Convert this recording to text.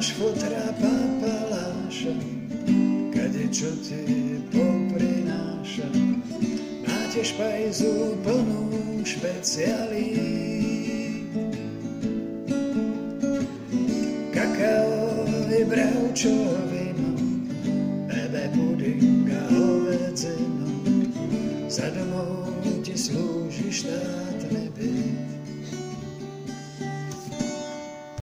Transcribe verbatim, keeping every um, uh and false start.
máš fotra papaláša, kade čo ti poprináša. Máte špajzu plnú špecialít, kakao i bravčovino, bebe puding a hovedzino. Za domov ti slúži štát.